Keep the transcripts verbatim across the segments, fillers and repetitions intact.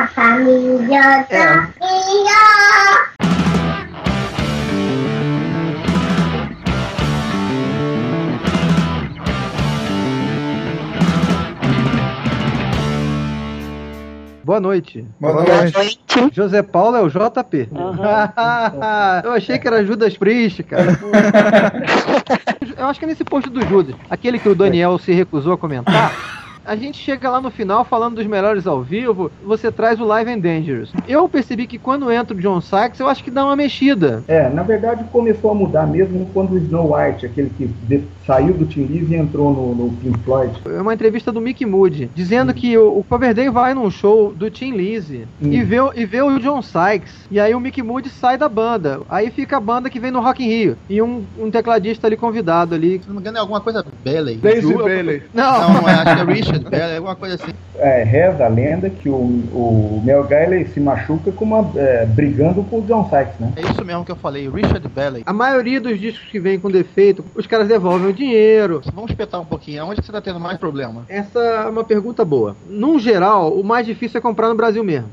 A família da filha. Boa noite. Boa noite. José Paulo é o J P. Uhum. Eu achei que era Judas Priest, cara. Eu acho que é nesse post do Judas, aquele que o Daniel se recusou a comentar. A gente chega lá no final falando dos melhores ao vivo, você traz o Live and Dangerous. Eu percebi que quando entra o John Sykes, eu acho que dá uma mexida. É, na verdade começou a mudar mesmo quando o Snow White, aquele que de, saiu do Tim Lizzy e entrou no, no Pink Floyd. É uma entrevista do Mick Moody, dizendo hum. que o, o Coverdale vai num show do Tim Lizzy hum. e, vê, e vê o John Sykes, e aí o Mick Moody sai da banda. Aí fica a banda que vem no Rock in Rio, e um, um tecladista ali convidado ali. Se não me engano é alguma coisa Bailey. Daisy Bailey. Não, não, acho que é Richard Bailey, alguma coisa assim. É, reza a lenda que o, o Mel Galley se machuca com uma, é, brigando com o John Sykes, né? É isso mesmo que eu falei, Richard Bailey. A maioria dos discos que vem com defeito, os caras devolvem o dinheiro. Vamos espetar um pouquinho, aonde você tá tendo mais problema? Essa é uma pergunta boa. Num geral, o mais difícil é comprar no Brasil mesmo.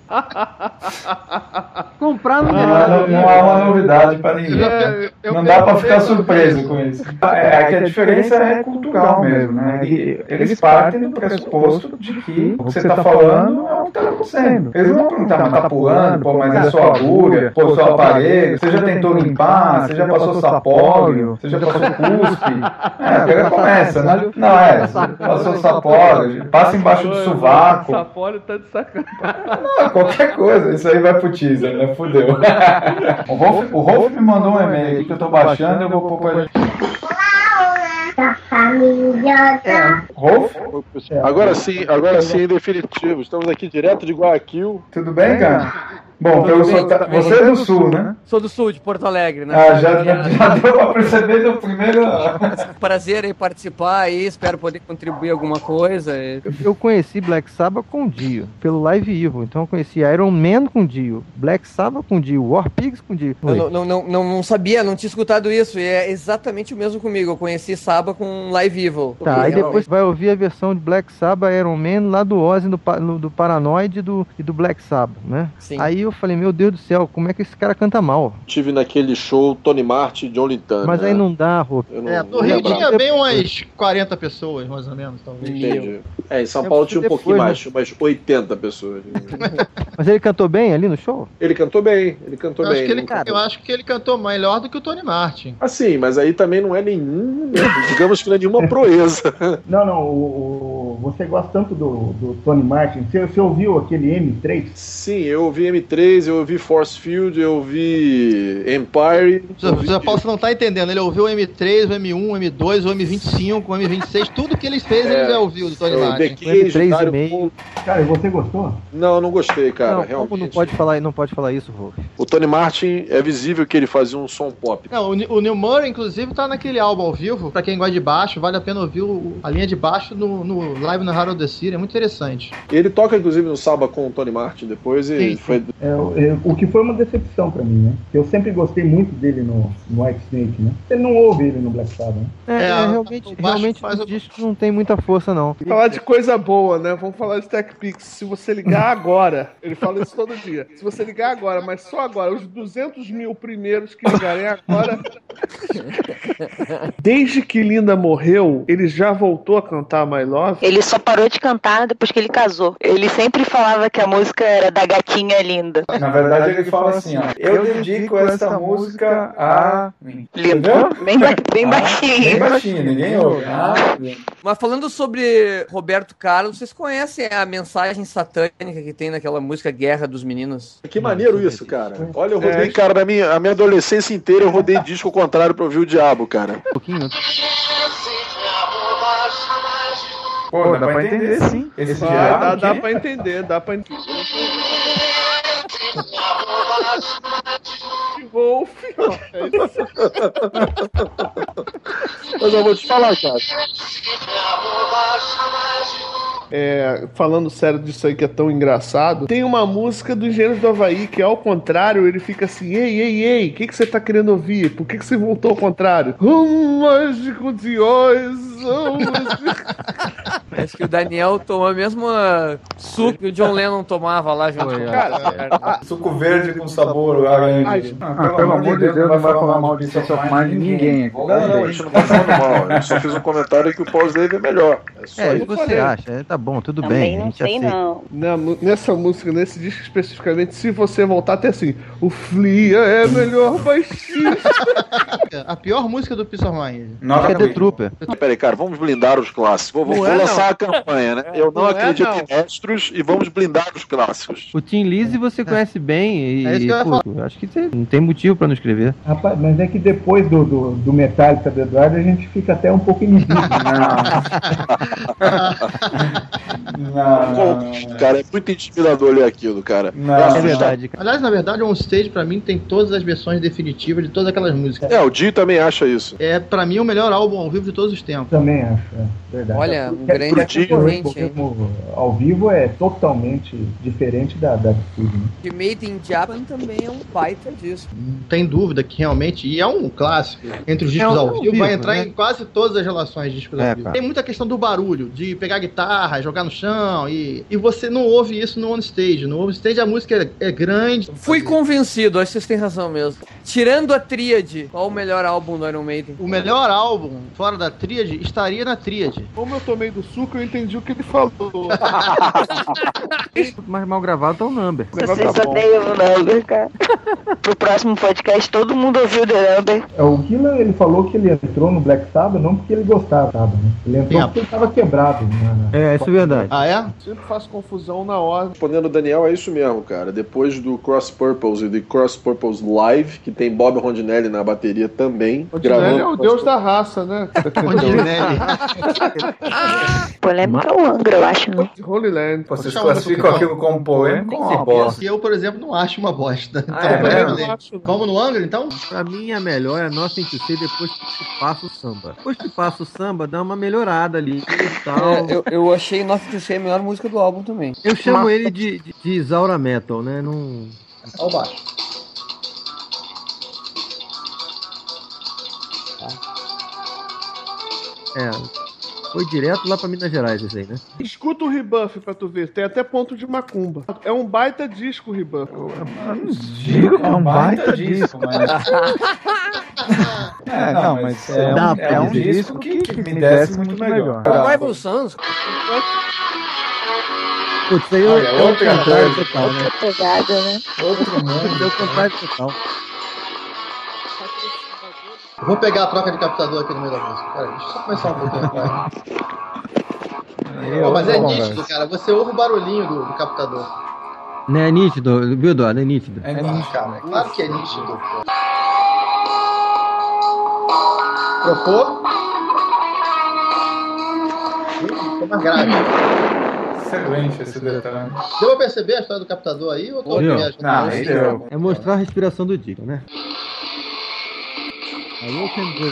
Comprar no Brasil. Não, não, não há uma novidade pra ninguém. É, eu, não eu, dá eu, pra ficar eu, surpreso eu, com isso. É, é que a diferença é cultural mesmo, né? E eles partem do pressuposto de que o que você tá falando é o que tá acontecendo. Eles não vão perguntar, mas tá pulando, pô, mas é sua agulha, pô, seu aparelho, você já tentou limpar, você já passou sapóleo, você já passou cuspe. É, pega começa, né? Não, é, passou sapóleo, passa embaixo do sovaco. O sapóleo tá de sacanagem. Não, qualquer coisa, isso aí vai pro teaser, né? Fudeu. O Rolf, o Rolf me mandou um e-mail aqui que eu tô baixando e eu vou pôr pra ele. Da família da... Rolf? Agora sim, agora sim, em definitivo. Estamos aqui direto de Guayaquil. Tudo bem, cara? Bom, pelo sota... você é do sul, né? Sou do sul, de Porto Alegre, né? Ah, já, já, já deu pra perceber do primeiro... Prazer em participar aí, espero poder contribuir alguma coisa. Eu, eu conheci Black Sabbath com o Dio, pelo Live Evil. Então eu conheci Iron Man com o Dio, Black Sabbath com o Dio, War Pigs com o Dio. Eu não, não, não, não sabia, não tinha escutado isso, e é exatamente o mesmo comigo. Eu conheci Sabbath com Live Evil. Tá, aí depois vai ouvir a versão de Black Sabbath, Iron Man, lá do Ozzy, do, do Paranoid e do, e do Black Sabbath, né? Sim. Aí eu falei, meu Deus do céu, como é que esse cara canta mal? Tive naquele show Tony Martin e John Lintana. Mas aí não dá, Rô. É, no Rio tinha bem umas quarenta pessoas, mais ou menos, talvez. Entendi. É, em São Paulo tinha um depois, pouquinho mais, tinha umas oitenta pessoas. Mas ele cantou bem ali no show? Ele cantou bem, ele cantou eu bem. Acho que ele, eu acho que ele cantou melhor do que o Tony Martin. Ah, sim, mas aí também não é nenhum, digamos que não é nenhuma proeza. Não, não, o, o, você gosta tanto do, do Tony Martin, você, você ouviu aquele M três? Sim, eu ouvi M três, eu ouvi Force Field, eu ouvi Empire. O Zé Paulo, você não tá entendendo, ele ouviu o M três, o M um, o M dois, o M vinte e cinco, o M vinte e seis, tudo que ele fez é, ele já ouviu do Tony é, Martin. M três e meio. Cara, e você gostou? Não, não gostei, cara, não, realmente. Como não pode falar, não pode falar isso, Rolf? O Tony Martin, é visível que ele fazia um som pop. Não, o, o Neil Murray, inclusive, tá naquele álbum ao vivo, pra quem gosta de baixo, vale a pena ouvir o, a linha de baixo no, no Live no Harold the City, é muito interessante. Ele toca, inclusive, no Saba com o Tony Martin depois e sim, foi... É, é, o que foi uma decepção pra mim, né? Eu sempre gostei muito dele no, no White Snake, né? Você não ouve ele no Black Sabbath, né? É, é, é realmente, realmente os discos não tem muita força, não. Falar de coisa boa, né? Vamos falar de Tech Pix. Se você ligar agora, ele fala isso todo dia. Se você ligar agora, mas só agora, os duzentos mil primeiros que ligarem agora... Desde que Linda morreu, ele já voltou a cantar My Love? Ele só parou de cantar depois que ele casou. Ele sempre falava que a música era da gatinha linda. Na verdade, ele fala assim, ó. Eu dedico essa música a... Linda. Bem, ba bem baixinho. Bem baixinho, ninguém ouve. Ah, mas falando sobre Roberto Carlos, vocês conhecem a mensagem satânica que tem naquela música Guerra dos Meninos? Que maneiro isso, cara. Olha, eu rodei, é, cara, na minha, a minha adolescência inteira eu rodei disco ao contrário pra ouvir o diabo, cara. Um pouquinho. Pô, dá, dá pra entender, entender sim. Esse Vai, diabo, dá, dá pra entender, dá pra entender. Wolf. Mas eu vou te falar, cara. É, falando sério disso aí que é tão engraçado, tem uma música do Engenheiros do Havaí que, ao contrário, ele fica assim: ei, ei, ei, o que, que você tá querendo ouvir? Por que, que você voltou ao contrário? Um mágico de ois. Acho que o Daniel tomou a mesma suco que o John Lennon tomava lá junto. Cara, suco verde com sabor laranja. Ah, ah, pelo amor de Deus, não vai falar mal de Sons of Mind de ninguém aqui. Não, não, a gente não tá falando mal. Eu só fiz um comentário que o pós-Dave é melhor. É só É, isso. o que você acha? É, tá bom, tudo Também bem. a não gente sei, aceita. não. Na, nessa música, nesse disco especificamente, se você voltar até assim, o Flea é melhor baixista. A pior música do Peace of Mind. Acho que é The Trooper. Peraí, cara, vamos blindar os clássicos. Vou, vou, Não vou é, lançar não. a campanha, né? Eu não, Não é, acredito não. em mestres e vamos blindar os clássicos. O Tim Lizzy você conhece bem e, É isso que eu ia pô, acho que você não tem motivo pra não escrever. Rapaz, mas é que depois do, do, do Metallica do Eduardo a gente fica até um pouco inibido. Não, não, Pô, não. cara, é muito intimidador ler aquilo, cara. Não. É É assustador. verdade, cara. Aliás, na verdade, o On Stage, pra mim, tem todas as versões definitivas de todas aquelas músicas. É, o Dio também acha isso. É, pra mim, o melhor álbum ao vivo de todos os tempos. Também acho, é verdade. Olha, um Porque- grande porque concorrente, hein? como ao vivo é totalmente diferente da, da do estúdio, né? The Made in Japan também é um baita disso. Não tem dúvida que realmente, e é um clássico, entre os discos É um ao ao vivo, vivo, vai entrar né? em quase todas as relações de discos É, ao vivo. cara. Tem muita questão do barulho, de pegar a guitarra, jogar no chão, e, e você não ouve isso no On Stage. No On Stage a música é, é grande. Fui convencido, acho que vocês têm razão mesmo. Tirando a Tríade, qual o melhor álbum do Iron Maiden? O melhor álbum, fora da tríade, estaria na tríade. Como eu tomei do suco, eu entendi o que ele falou. Mas mal gravado tá o Number. Vocês odeiam o Number, cara. Pro próximo podcast, todo mundo ouviu The Number. É, o Gillan, ele falou que ele entrou no Black Sabbath não porque ele gostava, sabe, né? Ele entrou Sim, porque ele tava quebrado. Né? É, isso é verdade. Ah, é? Sempre faço confusão na ordem. Respondendo o Daniel, é isso mesmo, cara. Depois do Cross Purpose e do Cross Purpose Live, que tem Bob Rondinelli na bateria também. O Dinelli é o deus da raça, né? Rondinelli. Polêmica é o Angra, eu acho, né? Holy Land. Vocês classificam aquilo como polêmico ou uma bosta? E eu, por exemplo, não acho uma bosta. Então, Ah, é eu mesmo? falei, Eu acho- Vamos no Angra, então? Pra mim a melhor é a nossa cento e seis depois que passa o samba. Depois que passa o samba, dá uma melhorada ali e tal. É, eu, eu achei Nossa T C a melhor música do álbum também. Eu chamo ele de, de, de Isaura Metal, né? Não... Olha o baixo. É, foi direto lá pra Minas Gerais esse aí, né? Escuta o Rebuff pra tu ver, tem até ponto de macumba. É um baita disco, Rebuff. É um baita disco, mas... É, não, mas é Dá um, pra é um dizer. disco que, que me desce muito melhor. Revival Sons, Putz, isso aí é Olha, é o outra contrário coisa. total, né? Pegada, né? Outro É mundo. o contrário total. Vou pegar a troca de captador aqui no meio da música. Pera aí, deixa eu só começar um pouquinho. Cara. Pô, mas é nítido, cara. Você ouve o barulhinho do, do captador. Não é nítido, viu, Eduardo? É nítido. É nítido, cara. Claro que é nítido. Pô. Trocou? Ficou mais grave. Excelente esse detalhe. Deu pra perceber a história do captador aí? Ou tô Deu. viajando? Não, aí deu. É mostrar a respiração do Dico, né? Aí eu can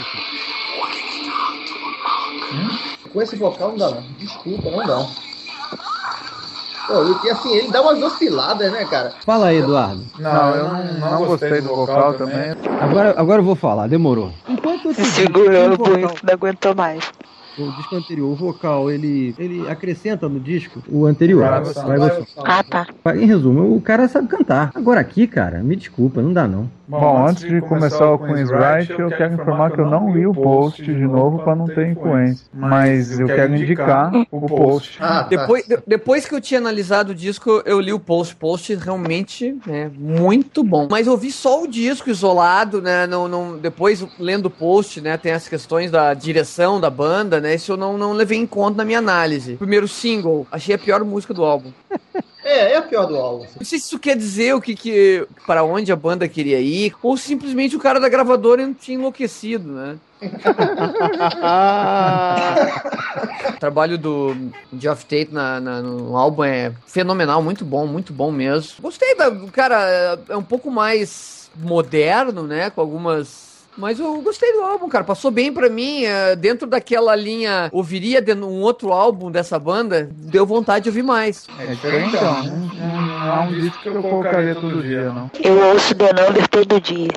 Com esse vocal não dá não. Desculpa, não dá. Pô, e assim, ele dá umas osciladas, né, cara? Fala aí, Eduardo. Não, eu não, não gostei do vocal também. Agora, agora eu vou falar, demorou. Enquanto eu te Se digo que segurou o no vocal- bonito, não aguentou mais. o disco anterior, o vocal, ele, ele acrescenta no disco o anterior. Vai, vai, Vai, vai. Ah, tá. Em resumo, o cara sabe cantar. Agora aqui, cara, me desculpa, não dá não. Bom, antes de começar o Queen's Right, eu quero informar que eu não li o post de novo para não ter influência. Mas eu quero indicar o post. Ah, tá. Depois, de- depois que eu tinha analisado o disco, eu li o post. Post realmente é muito bom. Mas eu vi só o disco isolado, né? Não, não, depois, lendo o post, né? Tem as questões da direção da banda, né? Isso eu não, não levei em conta na minha análise. Primeiro single, achei a pior música do álbum. É, é a pior do álbum. Não sei se isso quer dizer o que, que para onde a banda queria ir, ou simplesmente o cara da gravadora não tinha enlouquecido, né? O trabalho do Geoff Tate na, na- no álbum é fenomenal, muito bom, muito bom mesmo. Gostei da, do cara, é- é um pouco mais moderno, né, com algumas... Mas eu gostei do álbum, cara. Passou bem pra mim. é, Dentro daquela linha, ouviria de- um outro álbum dessa banda, deu vontade de ouvir mais. É diferente, Então, não, não- não é um disco que eu colocaria todo dia, não. Eu ouço The Number todo dia.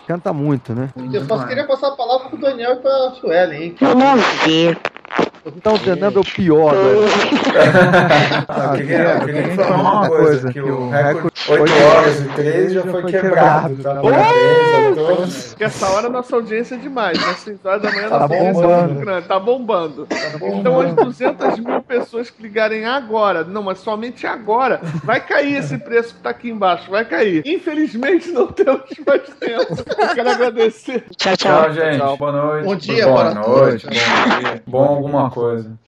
Canta muito, né? Eu só queria passar a palavra pro Daniel e pra Suelen, hein? Eu não vi. Então, Fernando é o pior, né? Ah, eu queria, eu queria informar uma coisa, que o recorde oito horas e três já foi quebrado, tá? Parabéns a todos. Porque essa hora a nossa audiência é demais, né? seis horas da manhã Tá nossa audiência é bombando. muito grande, tá bombando. Então as duzentas mil pessoas que ligarem agora, não, mas somente agora, vai cair esse preço que tá aqui embaixo, vai cair. Infelizmente não temos mais tempo. Eu quero agradecer. Tchau, tchau. Tchau, gente. Tchau. Boa noite. Bom dia, boa boa noite. noite. Bom dia. Bom alguma coisa.